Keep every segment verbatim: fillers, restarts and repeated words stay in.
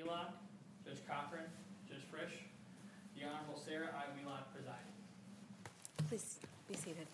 Wheelock, Judge Cochran, Judge Frisch, the Honorable Sarah I. Wheelock presiding. Please be seated.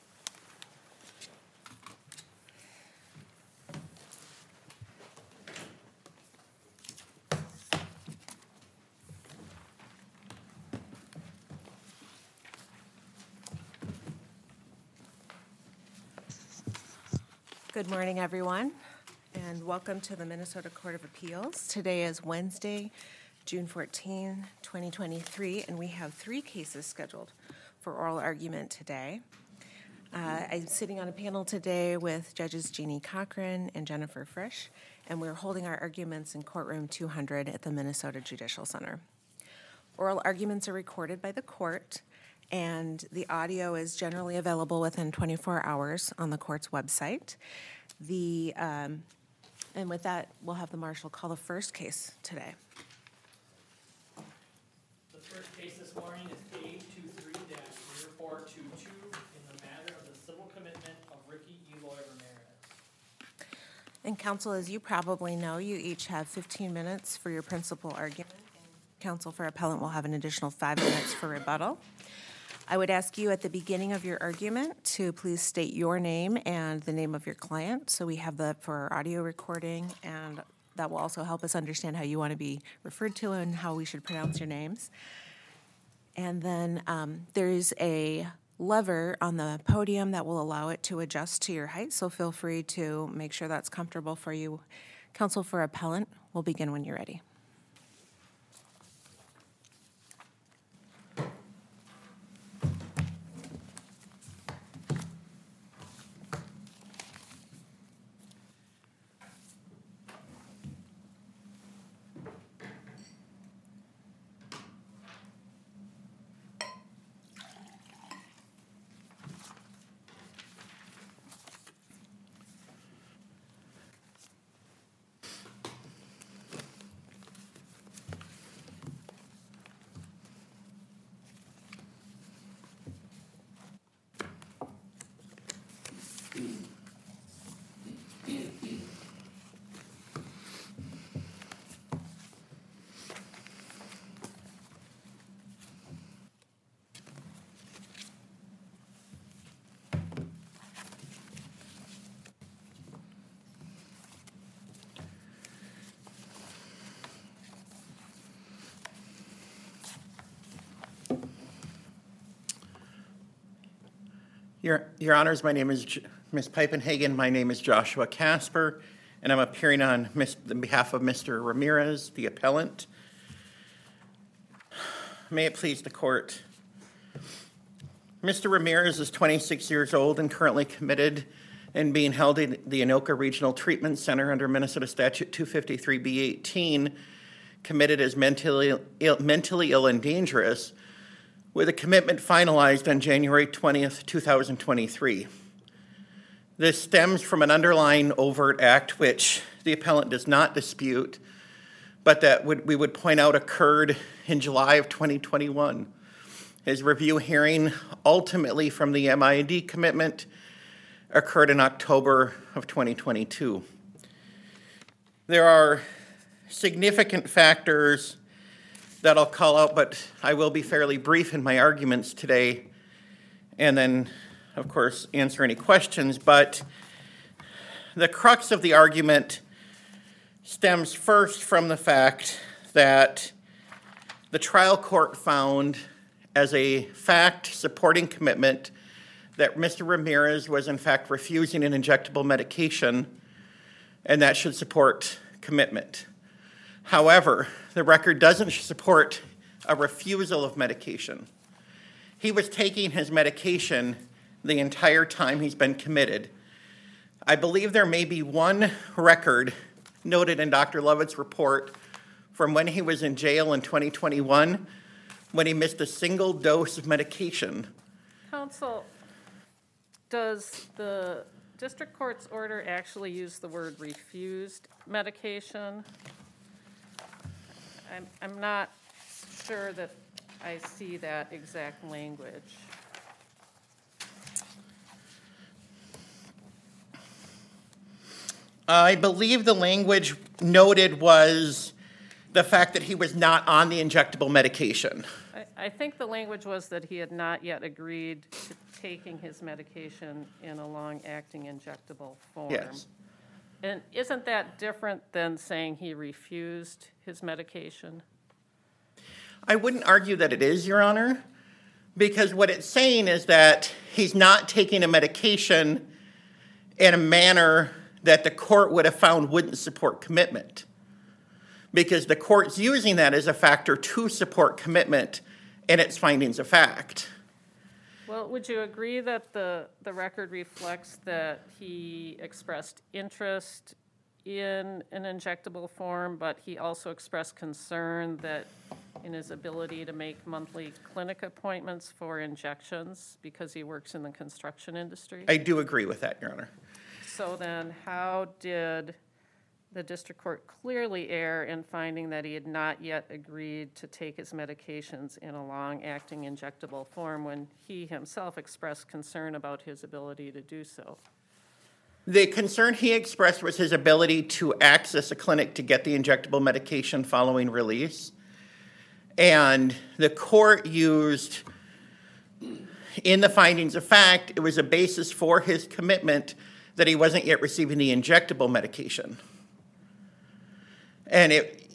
Good morning, everyone, and welcome to the Minnesota Court of Appeals. Today is Wednesday, June fourteenth, twenty twenty-three, and we have three cases scheduled for oral argument today. Uh, I'm sitting on a panel today with Judges Jeannie Cochran and Jennifer Frisch, and we're holding our arguments in courtroom two hundred at the Minnesota Judicial Center. Oral arguments are recorded by the court, and the audio is generally available within twenty-four hours on the court's website. The um, and with that, we'll have the marshal call the first case today. The first case this morning is A two three dash zero four two two in the matter of the civil commitment of Ricky Eloy Ramirez. And counsel, as you probably know, you each have fifteen minutes for your principal argument. And counsel for appellant will have an additional five minutes for rebuttal. I would ask you at the beginning of your argument to please state your name and the name of your client, so we have that for our audio recording, and that will also help us understand how you want to be referred to and how we should pronounce your names. And then um, there's a lever on the podium that will allow it to adjust to your height, so feel free to make sure that's comfortable for you. Counsel for appellant will begin when you're ready. Your, Your Honors, my name is J- Miz Piepenhagen. My name is Joshua Casper, and I'm appearing on mis- on behalf of Mister Ramirez, the appellant. May it please the court. Mister Ramirez is twenty-six years old and currently committed and being held in the Anoka Regional Treatment Center under Minnesota Statute two fifty-three B eighteen, committed as mentally ill, mentally ill and dangerous, with a commitment finalized on January twentieth, two thousand twenty-three. This stems from an underlying overt act which the appellant does not dispute, but that would, we would point out occurred in July of twenty twenty-one. His review hearing, ultimately from the M I D commitment, occurred in October of twenty twenty-two. There are significant factors that I'll call out, but I will be fairly brief in my arguments today, and then, of course, answer any questions. But the crux of the argument stems first from the fact that the trial court found as a fact supporting commitment that Mister Ramirez was in fact refusing an injectable medication, and that should support commitment. However, the record doesn't support a refusal of medication. He was taking his medication the entire time he's been committed. I believe there may be one record noted in Doctor Lovett's report from when he was in jail in twenty twenty-one, when he missed a single dose of medication. Counsel, does the district court's order actually use the word refused medication? I'm, I'm not sure that I see that exact language. I believe the language noted was the fact that he was not on the injectable medication. I, I think the language was that he had not yet agreed to taking his medication in a long-acting injectable form. Yes. And isn't that different than saying he refused his medication? I wouldn't argue that it is, Your Honor, because what it's saying is that he's not taking a medication in a manner that the court would have found wouldn't support commitment, because the court's using that as a factor to support commitment in its findings of fact. Well, would you agree that the, the record reflects that he expressed interest in an injectable form, but he also expressed concern that in his ability to make monthly clinic appointments for injections because he works in the construction industry? I do agree with that, Your Honor. So then how did the district court clearly err in finding that he had not yet agreed to take his medications in a long-acting injectable form when he himself expressed concern about his ability to do so? The concern he expressed was his ability to access a clinic to get the injectable medication following release. And the court used, in the findings of fact, it was a basis for his commitment that he wasn't yet receiving the injectable medication. And it,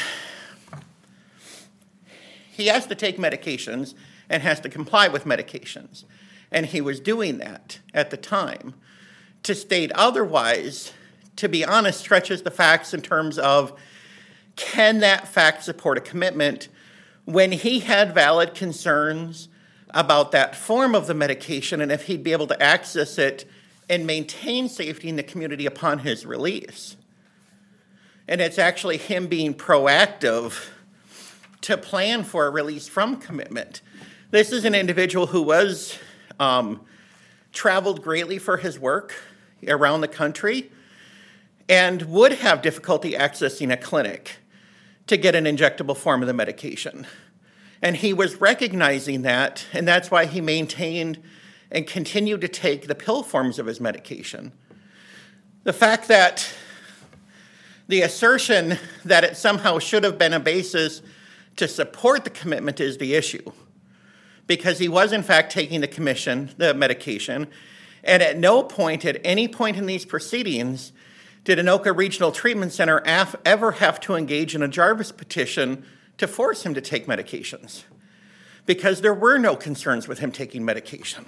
he has to take medications and has to comply with medications. And he was doing that at the time. To state otherwise, to be honest, stretches the facts in terms of, can that fact support a commitment when he had valid concerns about that form of the medication and if he'd be able to access it and maintain safety in the community upon his release. And it's actually him being proactive to plan for a release from commitment. This is an individual who was um, traveled greatly for his work around the country and would have difficulty accessing a clinic to get an injectable form of the medication. And he was recognizing that, and that's why he maintained and continued to take the pill forms of his medication. The fact that the assertion that it somehow should have been a basis to support the commitment is the issue, because he was in fact taking the commission, the medication, and at no point, at any point in these proceedings, did Anoka Regional Treatment Center af- ever have to engage in a Jarvis petition to force him to take medications, because there were no concerns with him taking medication.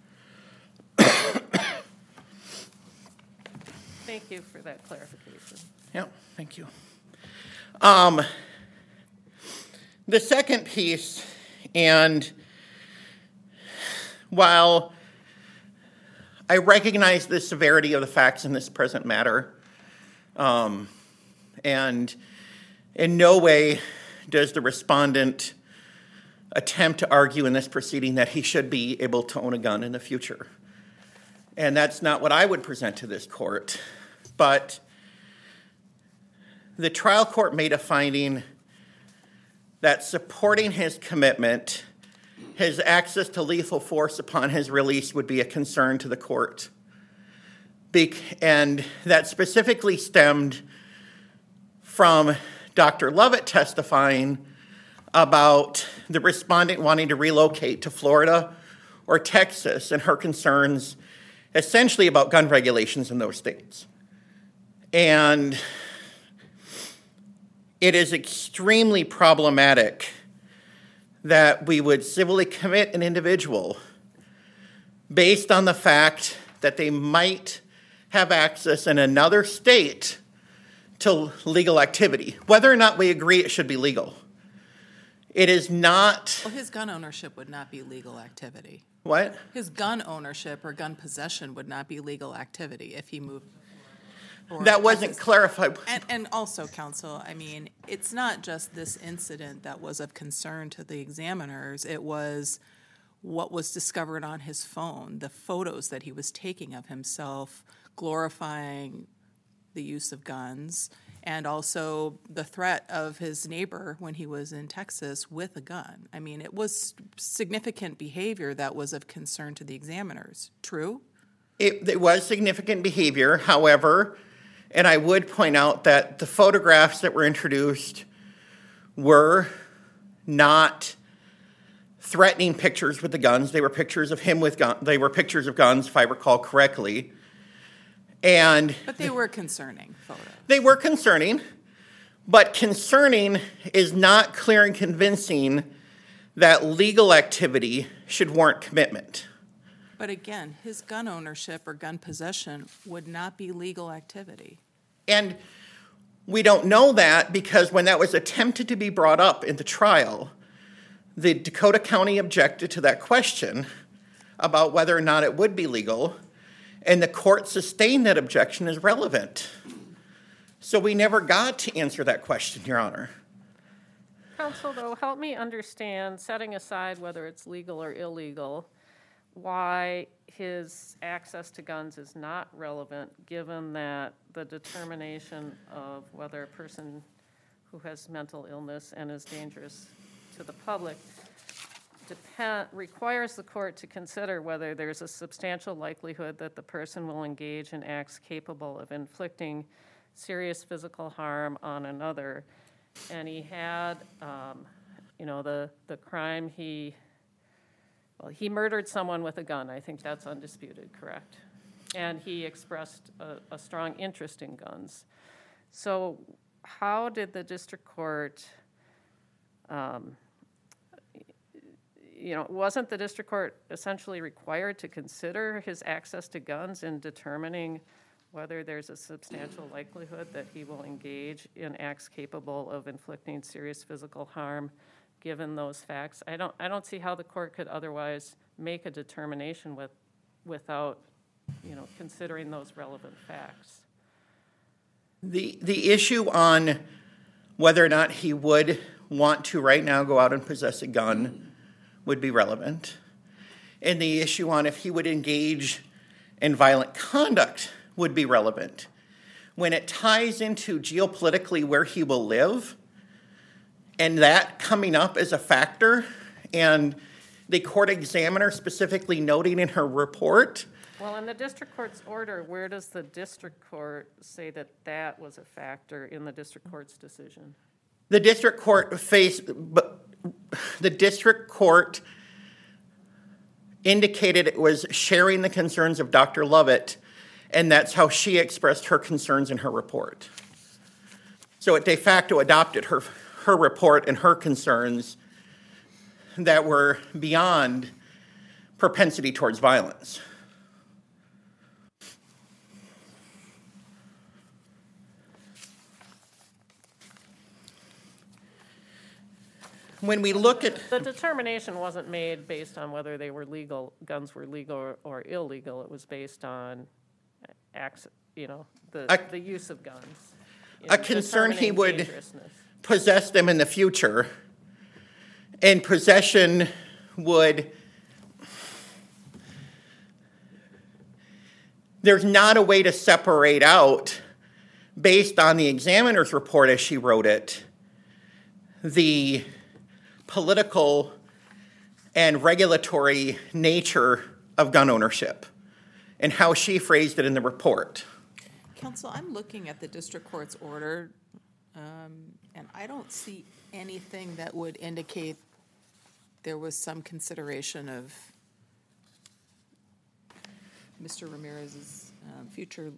Thank you for that clarification. Yeah, thank you. Um, the second piece, and while I recognize the severity of the facts in this present matter, um, and in no way does the respondent attempt to argue in this proceeding that he should be able to own a gun in the future. And that's not what I would present to this court. But the trial court made a finding that supporting his commitment, his access to lethal force upon his release would be a concern to the court. Be- and that specifically stemmed from Doctor Lovett testifying about the respondent wanting to relocate to Florida or Texas and her concerns essentially about gun regulations in those states. And it is extremely problematic that we would civilly commit an individual based on the fact that they might have access in another state to legal activity, whether or not we agree it should be legal. It is not... Well, his gun ownership would not be legal activity. What? His gun ownership or gun possession would not be legal activity if he moved. Or That wasn't Texas. clarified. And, and also, counsel, I mean, it's not just this incident that was of concern to the examiners. It was what was discovered on his phone, the photos that he was taking of himself, glorifying the use of guns, and also the threat of his neighbor when he was in Texas with a gun. I mean, it was significant behavior that was of concern to the examiners. True? It, it was significant behavior, however, and I would point out that the photographs that were introduced were not threatening pictures with the guns. They were pictures of him with gun. They were pictures of guns, if I recall correctly. And But they were concerning photos. they were concerning, but concerning is not clear and convincing that legal activity should warrant commitment. But again, his gun ownership or gun possession would not be legal activity. And we don't know that because when that was attempted to be brought up in the trial, the Dakota County objected to that question about whether or not it would be legal, and the court sustained that objection as relevant. So we never got to answer that question, Your Honor. Counsel, though, help me understand, setting aside whether it's legal or illegal, why his access to guns is not relevant, given that the determination of whether a person who has mental illness and is dangerous to the public depend, requires the court to consider whether there's a substantial likelihood that the person will engage in acts capable of inflicting serious physical harm on another. And he had, um, you know, the, the crime he, well, he murdered someone with a gun. I think that's undisputed, correct? And he expressed a, a strong interest in guns. So how did the district court, um, you know, wasn't the district court essentially required to consider his access to guns in determining whether there's a substantial likelihood that he will engage in acts capable of inflicting serious physical harm, given those facts? I don't, I don't see how the court could otherwise make a determination with, without, you know, considering those relevant facts. The, the issue on whether or not he would want to right now go out and possess a gun would be relevant. And the issue on if he would engage in violent conduct would be relevant. When it ties into geopolitically where he will live, and that coming up as a factor, and the court examiner specifically noting in her report. Well, in the district court's order, where does the district court say that that was a factor in the district court's decision? The district court faced, but the district court indicated it was sharing the concerns of Doctor Lovett, and that's how she expressed her concerns in her report. So it de facto adopted her, her report and her concerns that were beyond propensity towards violence. When we look at... The determination wasn't made based on whether they were legal, guns were legal or, or illegal. It was based on acts, you know, the, A- the use of guns. you A know, concern he determining would dangerousness. possess them in the future, and possession would... There's not a way to separate out, based on the examiner's report as she wrote it, the political and regulatory nature of gun ownership and how she phrased it in the report. Counsel, I'm looking at the district court's order, um, and I don't see anything that would indicate there was some consideration of Mister Ramirez's um, future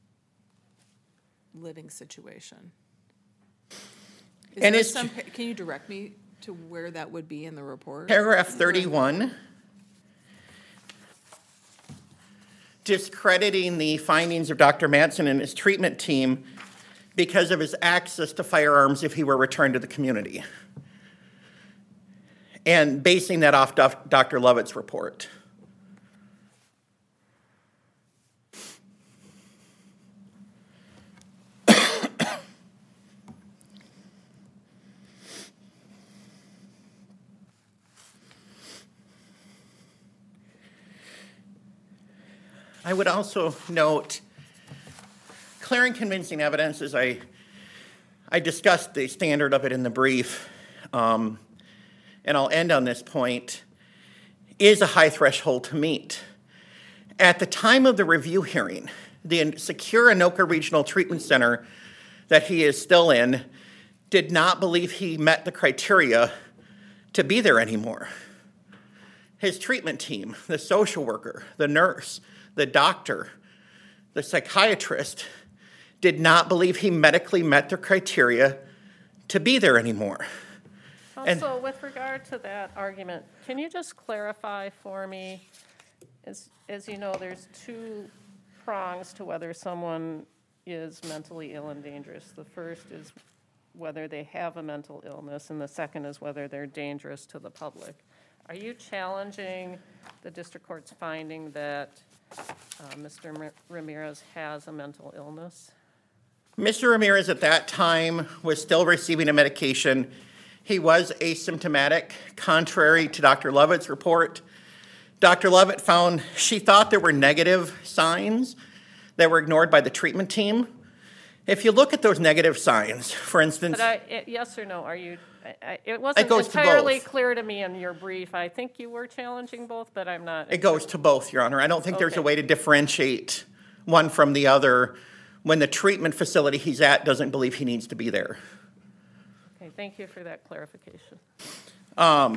living situation. Is And there it's- some, can you direct me to where that would be in the report? Paragraph thirty-one, discrediting the findings of Doctor Mattson and his treatment team because of his access to firearms if he were returned to the community, and basing that off Doc- Doctor Lovett's report. I would also note clear and convincing evidence, as I, I discussed the standard of it in the brief, um, and I'll end on this point, is a high threshold to meet. At the time of the review hearing, the secure Anoka Regional Treatment Center that he is still in did not believe he met the criteria to be there anymore. His treatment team, the social worker, the nurse, the doctor, the psychiatrist, did not believe he medically met the criteria to be there anymore. And- Also, with regard to that argument, can you just clarify for me, as, as you know, there's two prongs to whether someone is mentally ill and dangerous. The first is whether they have a mental illness, and the second is whether they're dangerous to the public. Are you challenging the district court's finding that uh, Mister Ramirez has a mental illness? Mister Ramirez at that time was still receiving a medication. He was asymptomatic, contrary to Doctor Lovett's report. Doctor Lovett found she thought there were negative signs that were ignored by the treatment team. If you look at those negative signs, for instance... But I, it, yes or no, are you, I, I, it wasn't It goes to entirely both. clear to me in your brief. I think you were challenging both, but I'm not. It goes to both, Your Honor. I don't think there's a Okay. way to differentiate one from the other when the treatment facility he's at doesn't believe he needs to be there. Okay, thank you for that clarification. Um,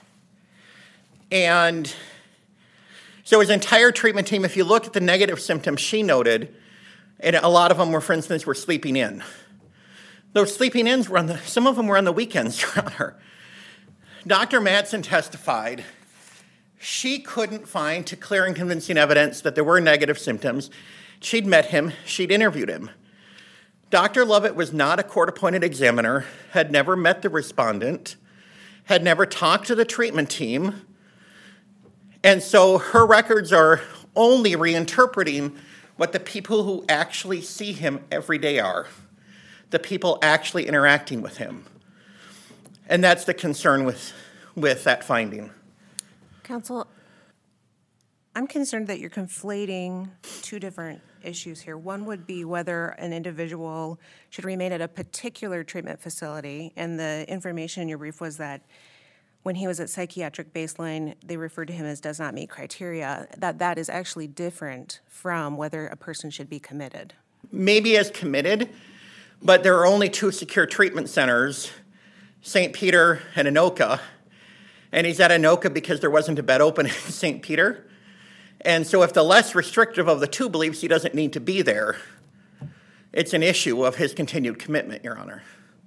and so his entire treatment team, if you look at the negative symptoms she noted, and a lot of them were, for instance, were sleeping in. Those sleeping ins were on the, some of them were on the weekends, Your Honor. Doctor Mattson testified she couldn't find to clear and convincing evidence that there were negative symptoms. She'd met him, she'd interviewed him. Doctor Lovett was not a court-appointed examiner, had never met the respondent, had never talked to the treatment team, and so her records are only reinterpreting what the people who actually see him every day are, the people actually interacting with him. And that's the concern with, with that finding. Counsel, I'm concerned that you're conflating two different issues here. One would be whether an individual should remain at a particular treatment facility, and the information in your brief was that when he was at psychiatric baseline, they referred to him as does not meet criteria, that that is actually different from whether a person should be committed. Maybe as committed, but there are only two secure treatment centers, Saint Peter and Anoka, and he's at Anoka because there wasn't a bed open in Saint Peter. And so if the less restrictive of the two believes he doesn't need to be there, it's an issue of his continued commitment, Your Honor.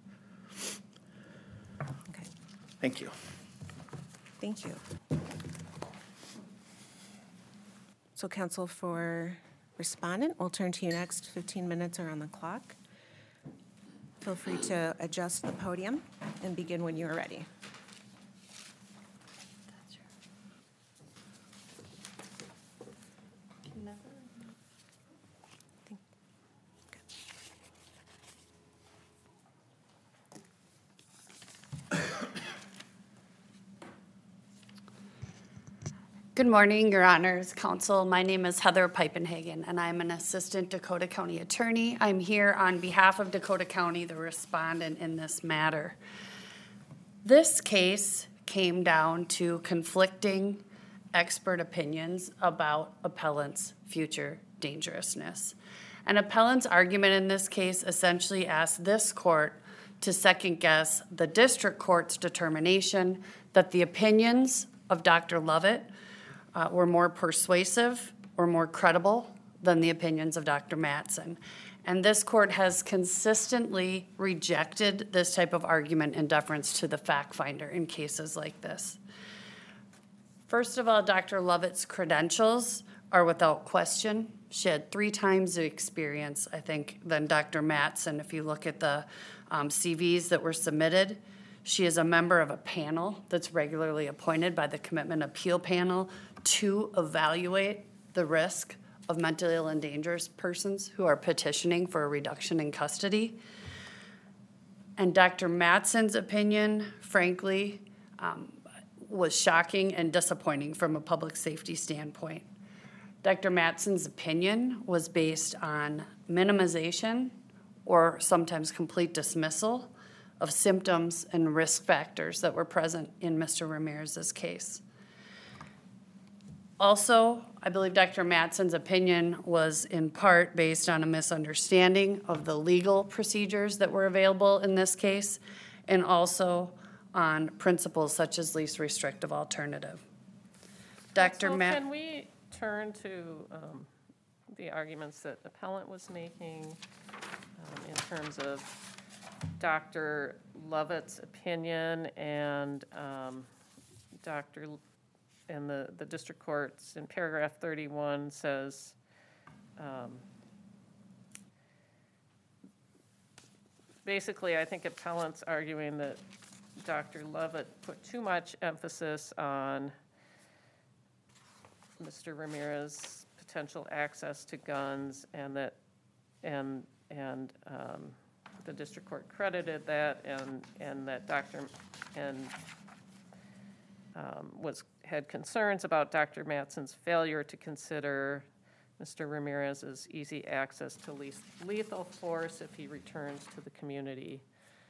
Okay, Thank you. thank you. So counsel for respondent, we'll turn to you next. fifteen minutes are on the clock. Feel free to adjust the podium and begin when you are ready. Good morning, Your Honors, Counsel. My name is Heather Peipenhagen, and I'm an Assistant Dakota County Attorney. I'm here on behalf of Dakota County, the respondent in this matter. This case came down to conflicting expert opinions about appellant's future dangerousness. An appellant's argument in this case essentially asked this court to second-guess the district court's determination that the opinions of Doctor Lovett Uh, were more persuasive or more credible than the opinions of Doctor Mattson. And this court has consistently rejected this type of argument in deference to the fact finder in cases like this. First of all, Doctor Lovett's credentials are without question. She had three times the experience, I think, than Doctor Mattson. If you look at the um, C Vs that were submitted, she is a member of a panel that's regularly appointed by the Commitment Appeal Panel to evaluate the risk of mentally ill and dangerous persons who are petitioning for a reduction in custody. And Doctor Mattson's opinion, frankly, um, was shocking and disappointing from a public safety standpoint. Doctor Mattson's opinion was based on minimization or sometimes complete dismissal of symptoms and risk factors that were present in Mister Ramirez's case. Also, I believe Doctor Mattson's opinion was in part based on a misunderstanding of the legal procedures that were available in this case, and also on principles such as least restrictive alternative. Doctor So Matt. can we turn to um, the arguments that appellant was making um, in terms of Doctor Lovett's opinion and um, Doctor L- and the, the district courts in paragraph thirty-one says um, basically, I think appellant's arguing that Doctor Lovett put too much emphasis on Mister Ramirez's potential access to guns, and that, and, and um, the district court credited that, and, and that Doctor and um, was, had concerns about Doctor Mattson's failure to consider Mister Ramirez's easy access to least lethal force if he returns to the community.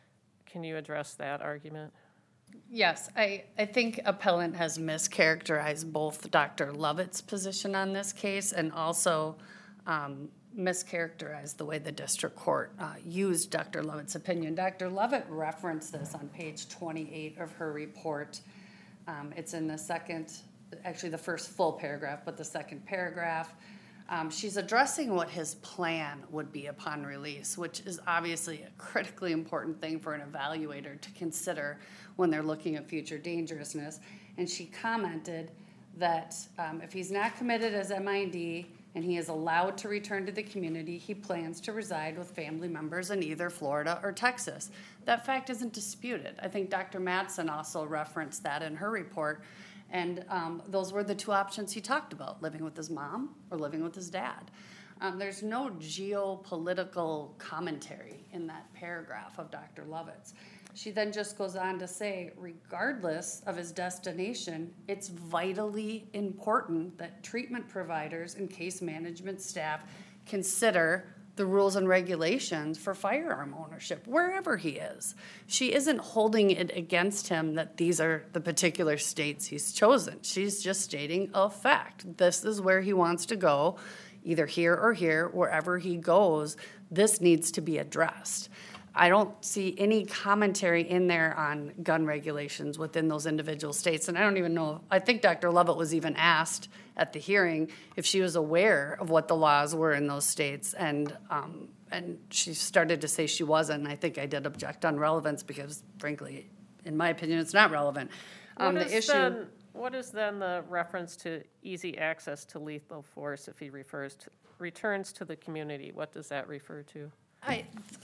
Can you address that argument? Yes, I, I think appellant has mischaracterized both Doctor Lovett's position on this case and also um, mischaracterized the way the district court uh, used Doctor Lovett's opinion. Doctor Lovett referenced this on page twenty-eight of her report. Um, it's in the second, actually the first full paragraph, but the second paragraph. Um, she's addressing what his plan would be upon release, which is obviously a critically important thing for an evaluator to consider when they're looking at future dangerousness. And she commented that um, if he's not committed as M I D and he is allowed to return to the community, he plans to reside with family members in either Florida or Texas. That fact isn't disputed. I think Doctor Mattson also referenced that in her report. And um, those were the two options he talked about, living with his mom or living with his dad. Um, there's no geopolitical commentary in that paragraph of Doctor Lovett's. She then just goes on to say, regardless of his destination, it's vitally important that treatment providers and case management staff consider the rules and regulations for firearm ownership, wherever he is. She isn't holding it against him that these are the particular states he's chosen. She's just stating a fact. This is where he wants to go, either here or here, wherever he goes. This needs to be addressed. I don't see any commentary in there on gun regulations within those individual states. And I don't even know, I think Doctor Lovett was even asked at the hearing if she was aware of what the laws were in those states. And um, and she started to say she wasn't. And I think I did object on relevance because, frankly, in my opinion, it's not relevant. Um, What the is issue. then, what is then the reference to easy access to lethal force if he refers to, returns to the community? What does that refer to? I,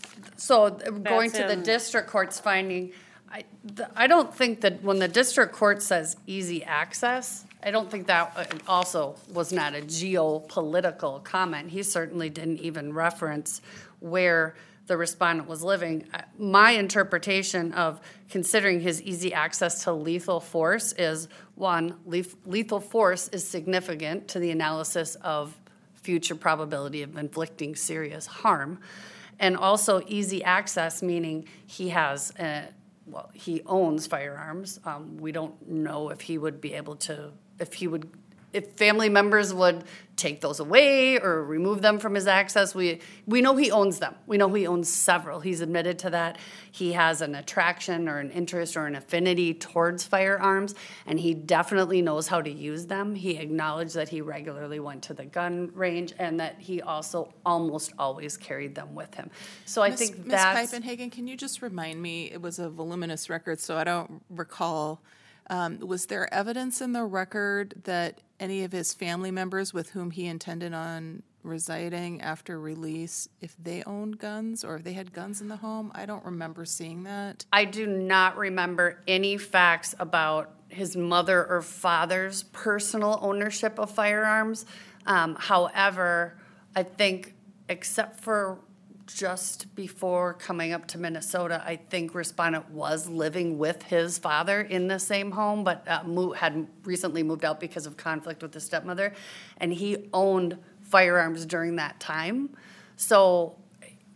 so going That's to the in- district court's finding, I, the- I don't think that when the district court says easy access, I don't think that uh, also was not a geopolitical comment. He certainly didn't even reference where the respondent was living. Uh, My interpretation of considering his easy access to lethal force is, one, leth- lethal force is significant to the analysis of future probability of inflicting serious harm. And also easy access, meaning he has, a, well, he owns firearms. Um, we don't know if he would be able to, if he would, if family members would take those away or remove them from his access. We we know he owns them. We know he owns several. He's admitted to that. He has an attraction or an interest or an affinity towards firearms, and he definitely knows how to use them. He acknowledged that he regularly went to the gun range and that he also almost always carried them with him. So I Miss- think Miss that's... Pippenhagen, can you just remind me, it was a voluminous record, so I don't recall, um, was there evidence in the record that any of his family members with whom he intended on residing after release, if they owned guns or if they had guns in the home? I don't remember seeing that. I do not remember any facts about his mother or father's personal ownership of firearms. Um, however, I think except for just before coming up to Minnesota, I think respondent was living with his father in the same home, but uh, mo- had recently moved out because of conflict with his stepmother, and he owned firearms during that time. So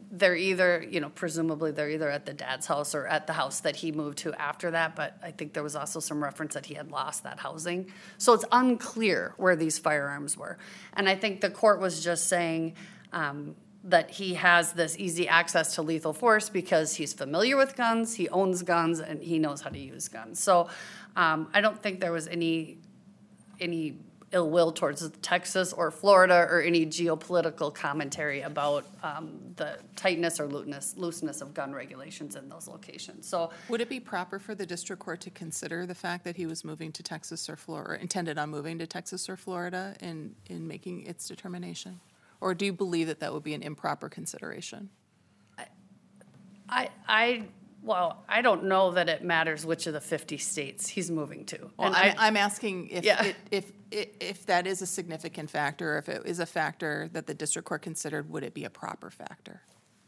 they're either, you know, presumably they're either at the dad's house or at the house that he moved to after that, but I think there was also some reference that he had lost that housing. So it's unclear where these firearms were. And I think the court was just saying um, that he has this easy access to lethal force because he's familiar with guns, he owns guns, and he knows how to use guns. So um, I don't think there was any any ill will towards Texas or Florida or any geopolitical commentary about um, the tightness or looseness, looseness of gun regulations in those locations. So would it be proper for the district court to consider the fact that he was moving to Texas or Florida, or intended on moving to Texas or Florida in, in making its determination? Or do you believe that that would be an improper consideration? I, I, well, I don't know that it matters which of the fifty states he's moving to. Well, And I'm, I, I'm asking if, Yeah. it, if, if, if that is a significant factor, if it is a factor that the district court considered, would it be a proper factor?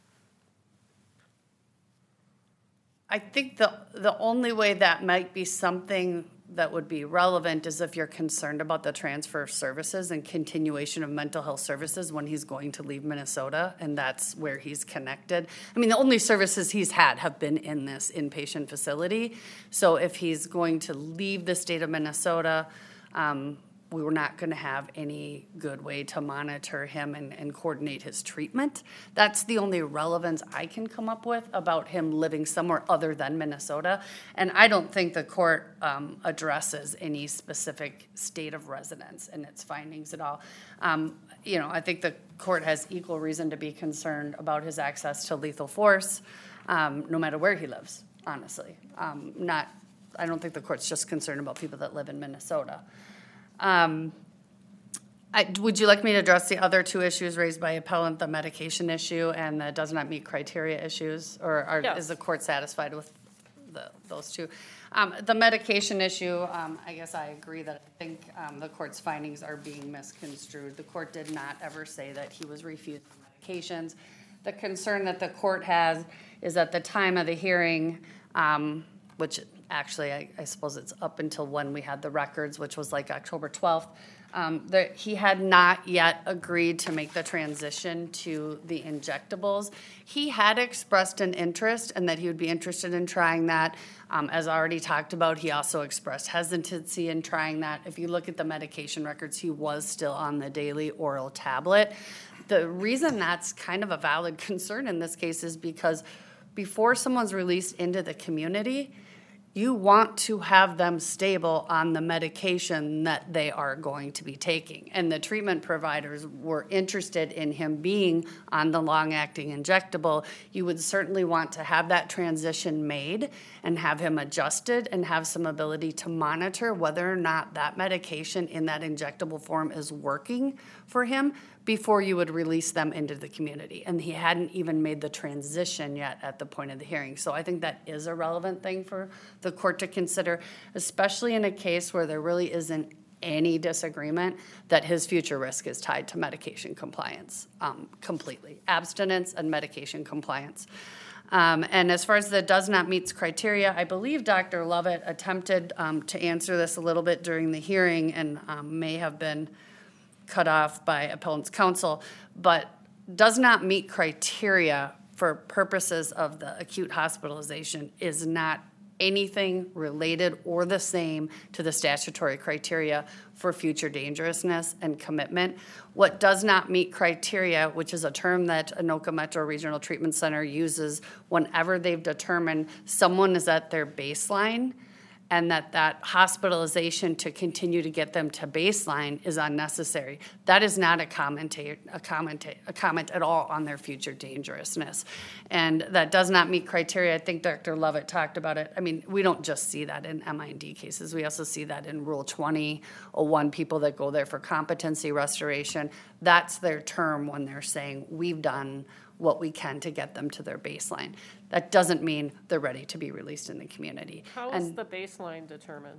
I think the, the only way that might be something that would be relevant is if you're concerned about the transfer of services and continuation of mental health services when he's going to leave Minnesota, and that's where he's connected. I mean, the only services he's had have been in this inpatient facility. So if he's going to leave the state of Minnesota, um, we were not going to have any good way to monitor him and, and coordinate his treatment. That's the only relevance I can come up with about him living somewhere other than Minnesota. And I don't think the court um, addresses any specific state of residence in its findings at all. Um, you know, I think the court has equal reason to be concerned about his access to lethal force, um, no matter where he lives, honestly. Um, not, I don't think the court's just concerned about people that live in Minnesota. Um, I, would you like me to address the other two issues raised by appellant, the medication issue and the does not meet criteria issues, or are, Yes. is the court satisfied with the, those two? Um, the medication issue, um, I guess I agree that I think um, the court's findings are being misconstrued. The court did not ever say that he was refusing medications. The concern that the court has is at the time of the hearing, um, which actually, I, I suppose it's up until when we had the records, which was like October twelfth, um, that he had not yet agreed to make the transition to the injectables. He had expressed an interest and that he would be interested in trying that. Um, as already talked about, he also expressed hesitancy in trying that. If you look at the medication records, he was still on the daily oral tablet. The reason that's kind of a valid concern in this case is because before someone's released into the community, you want to have them stable on the medication that they are going to be taking. And the treatment providers were interested in him being on the long-acting injectable. You would certainly want to have that transition made and have him adjusted and have some ability to monitor whether or not that medication in that injectable form is working for him before you would release them into the community. And he hadn't even made the transition yet at the point of the hearing. So I think that is a relevant thing for the court to consider, especially in a case where there really isn't any disagreement that his future risk is tied to medication compliance um, completely, abstinence and medication compliance. Um, and as far as the does not meets criteria, I believe Doctor Lovett attempted um, to answer this a little bit during the hearing and um, may have been cut off by appellant's counsel, but does not meet criteria for purposes of the acute hospitalization is not anything related or the same to the statutory criteria for future dangerousness and commitment. What does not meet criteria, which is a term that Anoka Metro Regional Treatment Center uses whenever they've determined someone is at their baseline and that that hospitalization to continue to get them to baseline is unnecessary. That is not a comment, a comment, a comment at all on their future dangerousness. And that does not meet criteria. I think Doctor Lovett talked about it. I mean, we don't just see that in M I D cases. We also see that in Rule twenty oh one, people that go there for competency restoration. That's their term when they're saying, we've done what we can to get them to their baseline. That doesn't mean they're ready to be released in the community. How is And the baseline determined?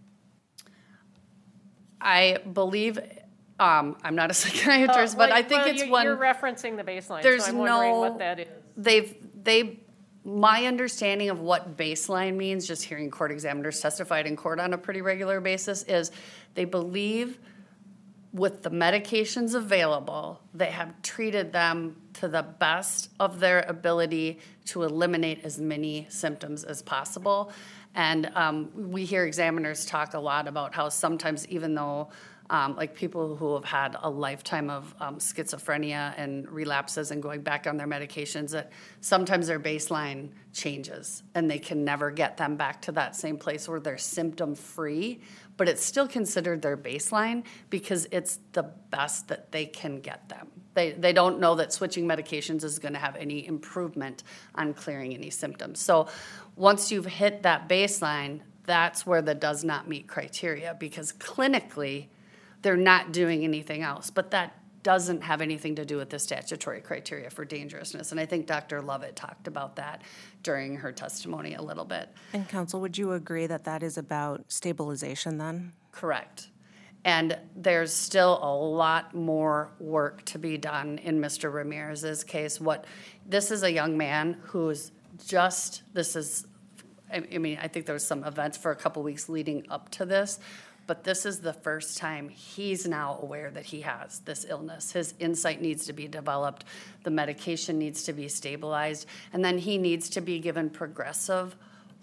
I believe, um, I'm not a psychiatrist, Uh, but well, I think well, it's you- when You're referencing the baseline, there's so I'm wondering no- what that is. they've, they, my understanding of what baseline means, just hearing court examiners testified in court on a pretty regular basis, is they believe with the medications available, they have treated them to the best of their ability to eliminate as many symptoms as possible. And um, we hear examiners talk a lot about how sometimes, even though um, like people who have had a lifetime of um, schizophrenia and relapses and going back on their medications, that sometimes their baseline changes and they can never get them back to that same place where they're symptom-free, but it's still considered their baseline because it's the best that they can get them. They, they don't know that switching medications is going to have any improvement on clearing any symptoms. So once you've hit that baseline, that's where the does not meet criteria, because clinically they're not doing anything else. But that doesn't have anything to do with the statutory criteria for dangerousness. And I think Doctor Lovett talked about that during her testimony a little bit. And counsel, would you agree that that is about stabilization then? Correct. And there's still a lot more work to be done in Mister Ramirez's case. What this is a young man who's just, this is, I I mean, I think there was some events for a couple weeks leading up to this, but this is the first time he's now aware that he has this illness. His insight needs to be developed, the medication needs to be stabilized, and then he needs to be given progressive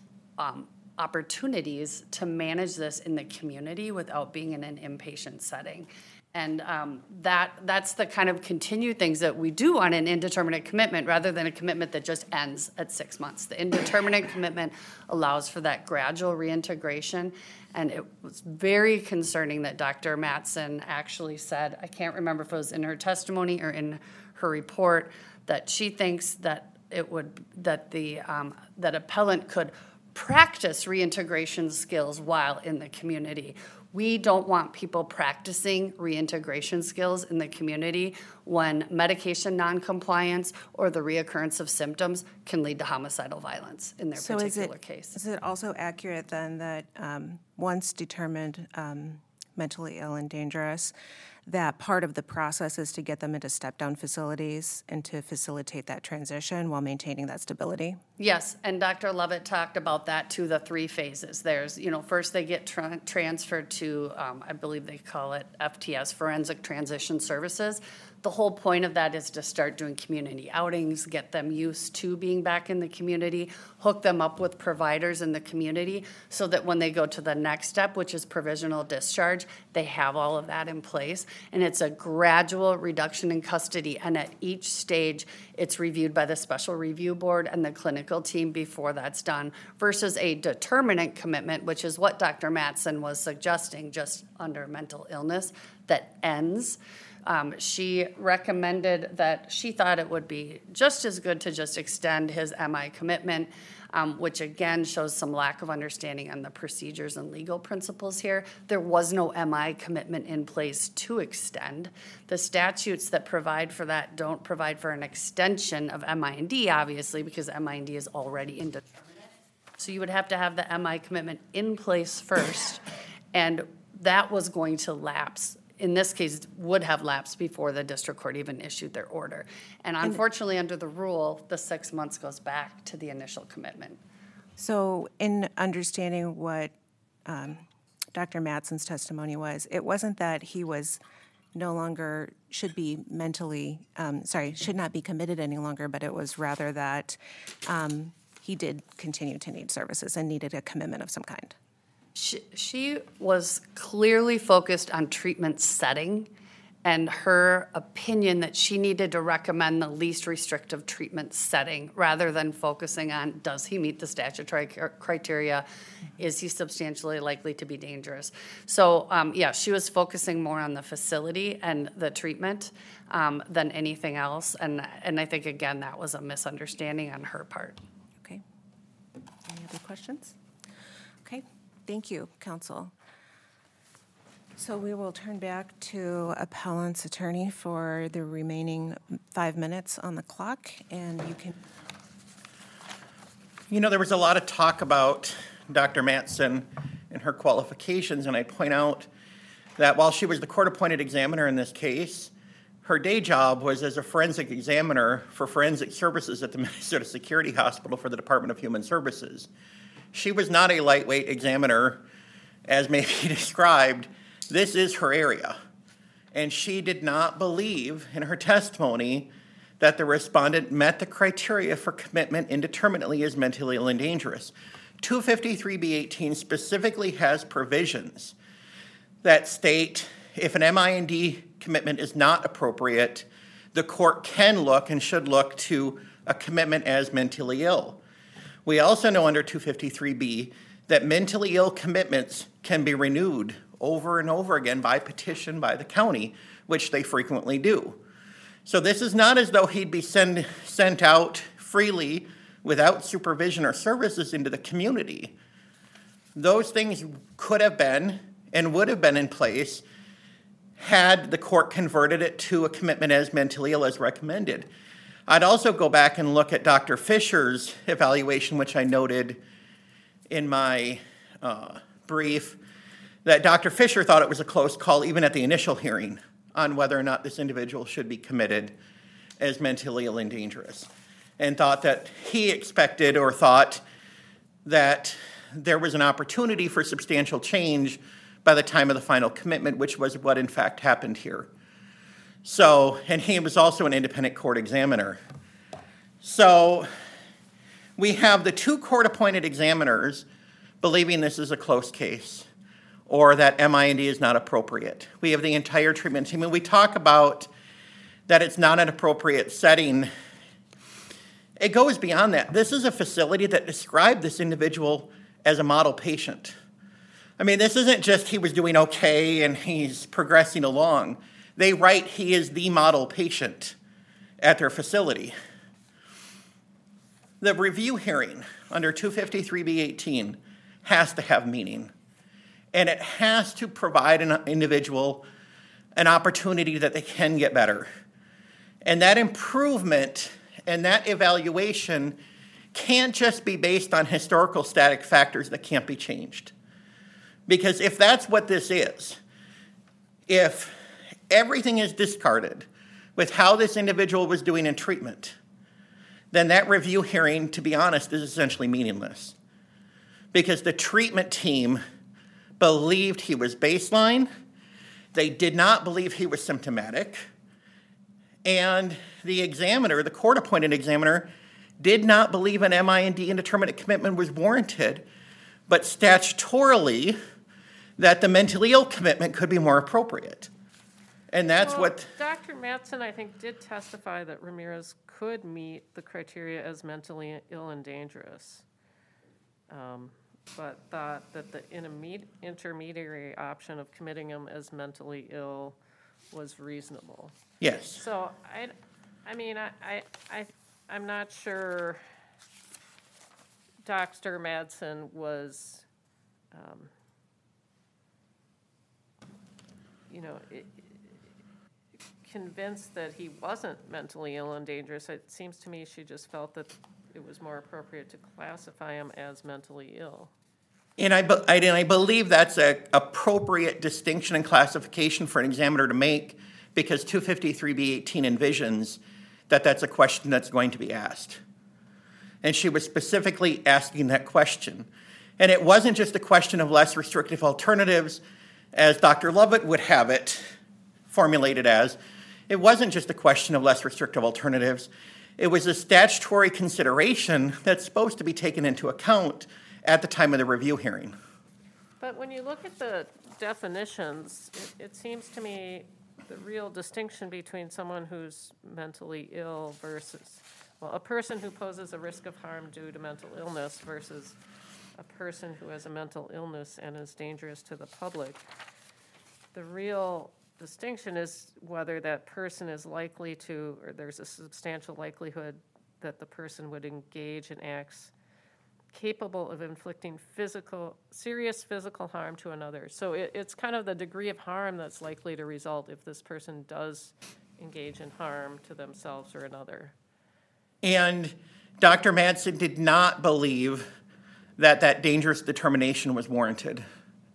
um, opportunities to manage this in the community without being in an inpatient setting. And um, that that's the kind of continued things that we do on an indeterminate commitment rather than a commitment that just ends at six months. The indeterminate commitment allows for that gradual reintegration. And it was very concerning that Doctor Mattson actually said, I can't remember if it was in her testimony or in her report, that she thinks that it would, that the, um, that appellant could practice reintegration skills while in the community. We don't want people practicing reintegration skills in the community when medication noncompliance or the reoccurrence of symptoms can lead to homicidal violence in their So is particular it, case. is it also accurate then that um, once determined um, mentally ill and dangerous, that part of the process is to get them into step-down facilities and to facilitate that transition while maintaining that stability? Yes, and Doctor Lovett talked about that too, the three phases. There's, you know, first they get tra- transferred to, um, I believe they call it F T S, Forensic Transition Services. The whole point of that is to start doing community outings, get them used to being back in the community, hook them up with providers in the community so that when they go to the next step, which is provisional discharge, they have all of that in place. And it's a gradual reduction in custody. And at each stage, it's reviewed by the Special Review Board and the clinical team before that's done, versus a determinate commitment, which is what Doctor Mattson was suggesting, just under mental illness, that ends. Um, she recommended that she thought it would be just as good to just extend his M I commitment, um, which again shows some lack of understanding on the procedures and legal principles here. There was no M I commitment in place to extend. The statutes that provide for that don't provide for an extension of M I N D, obviously, because M I N D is already indeterminate. So you would have to have the M I commitment in place first, and that was going to lapse. In this case, would have lapsed before the district court even issued their order. And unfortunately, under the rule, the six months goes back to the initial commitment. So in understanding what um, Doctor Mattson's testimony was, it wasn't that he was no longer should be mentally, um, sorry, should not be committed any longer, but it was rather that um, he did continue to need services and needed a commitment of some kind. She, she was clearly focused on treatment setting and her opinion that she needed to recommend the least restrictive treatment setting rather than focusing on, does he meet the statutory criteria? Is he substantially likely to be dangerous? So, um, yeah, she was focusing more on the facility and the treatment um, than anything else. And, and I think, again, that was a misunderstanding on her part. Okay. Any other questions? Okay. Thank you, counsel. So we will turn back to appellant's attorney for the remaining five minutes on the clock, and you can. You know, there was a lot of talk about Doctor Mattson and her qualifications, and I point out that while she was the court-appointed examiner in this case, her day job was as a forensic examiner for forensic services at the Minnesota Security Hospital for the Department of Human Services. She was not a lightweight examiner, as may be described. This is her area. And she did not believe in her testimony that the respondent met the criteria for commitment indeterminately as mentally ill and dangerous. two fifty-three B eighteen specifically has provisions that state if an M I N D commitment is not appropriate, the court can look and should look to a commitment as mentally ill. We also know under two fifty-three B that mentally ill commitments can be renewed over and over again by petition by the county, which they frequently do. So this is not as though he'd be send, sent out freely without supervision or services into the community. Those things could have been and would have been in place had the court converted it to a commitment as mentally ill as recommended. I'd also go back and look at Doctor Fisher's evaluation, which I noted in my uh, brief, that Doctor Fisher thought it was a close call even at the initial hearing on whether or not this individual should be committed as mentally ill and dangerous, and thought that he expected or thought that there was an opportunity for substantial change by the time of the final commitment, which was what in fact happened here. So, and he was also an independent court examiner. So we have the two court-appointed examiners believing this is a close case or that M I N D is not appropriate. We have the entire treatment team, and we talk about that it's not an appropriate setting. It goes beyond that. This is a facility that described this individual as a model patient. I mean, this isn't just he was doing okay and he's progressing along. They write he is the model patient at their facility. The review hearing under two fifty-three B eighteen has to have meaning, and it has to provide an individual an opportunity that they can get better. And that improvement and that evaluation can't just be based on historical static factors that can't be changed. Because if that's what this is, if everything is discarded with how this individual was doing in treatment, then that review hearing, to be honest, is essentially meaningless. Because the treatment team believed he was baseline, they did not believe he was symptomatic, and the examiner, the court-appointed examiner, did not believe an M I N D indeterminate commitment was warranted, but statutorily, that the mentally ill commitment could be more appropriate. And that's Well, what... Doctor Mattson, I think, did testify that Ramirez could meet the criteria as mentally ill and dangerous, um, but thought that the intermed- intermediary option of committing him as mentally ill was reasonable. Yes. So, I, I mean, I, I, I, I'm not sure Doctor Mattson was, um, you know, it, convinced that he wasn't mentally ill and dangerous. It seems to me she just felt that it was more appropriate to classify him as mentally ill. And I, be- I, and I believe that's an appropriate distinction and classification for an examiner to make, because two fifty-three B eighteen envisions that that's a question that's going to be asked. And she was specifically asking that question. And it wasn't just a question of less restrictive alternatives, as Doctor Lovett would have it formulated as. It wasn't just a question of less restrictive alternatives. It was a statutory consideration that's supposed to be taken into account at the time of the review hearing. But when you look at the definitions, it, it seems to me the real distinction between someone who's mentally ill versus, well, a person who poses a risk of harm due to mental illness versus a person who has a mental illness and is dangerous to the public. The real distinction is whether that person is likely to, or there's a substantial likelihood that the person would engage in acts capable of inflicting physical, serious physical harm to another. So it, it's kind of the degree of harm that's likely to result if this person does engage in harm to themselves or another. And Doctor Mattson did not believe that that dangerous determination was warranted.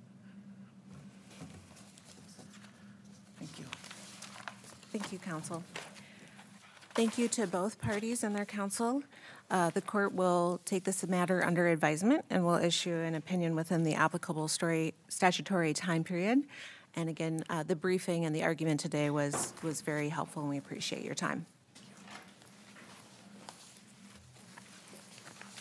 Thank you. Thank you, counsel. Thank you to both parties and their counsel. Uh, the court will take this matter under advisement and will issue an opinion within the applicable story, statutory time period. And again, uh, the briefing and the argument today was, was very helpful, and we appreciate your time.